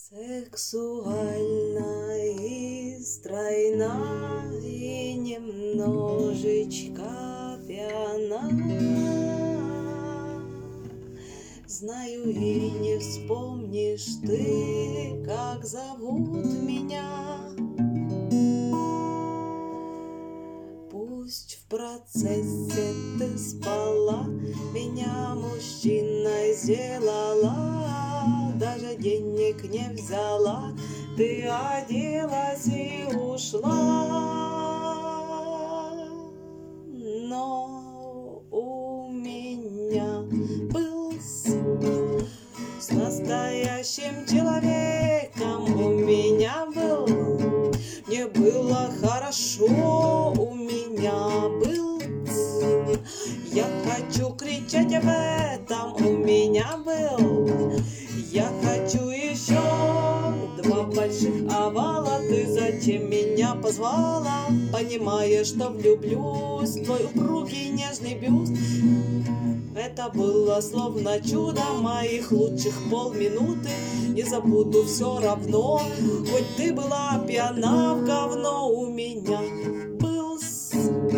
Сексуальна и стройна, и немножечко пьяна. Знаю, и не вспомнишь ты, как зовут меня. Пусть в процессе ты спала, меня мужчиной сделала, даже денег не взяла, ты оделась и ушла. Но у меня был с настоящим человеком, у меня был, мне было хорошо, у меня был. Я хочу кричать об этом, у меня был. Я хочу еще 2 больших овала. Ты зачем меня позвала? Понимаешь, что влюблюсь в твой упругий нежный бюст. Это было словно чудо, моих лучших полминуты. Не забуду все равно, хоть ты была пьяна в говно. У меня был с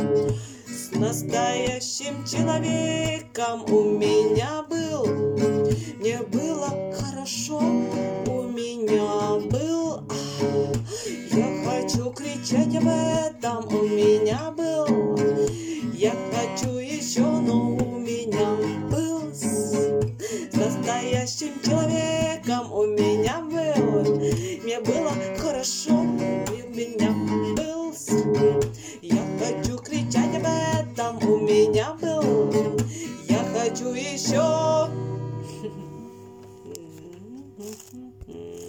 настоящим человеком, у меня был. Мне было хорошо, у меня был. Я хочу кричать об этом, у меня был. Я хочу еще, но у меня был с настоящим человеком, у меня был. Мне было хорошо, у меня был. Я хочу кричать об этом, у меня был. Я хочу еще.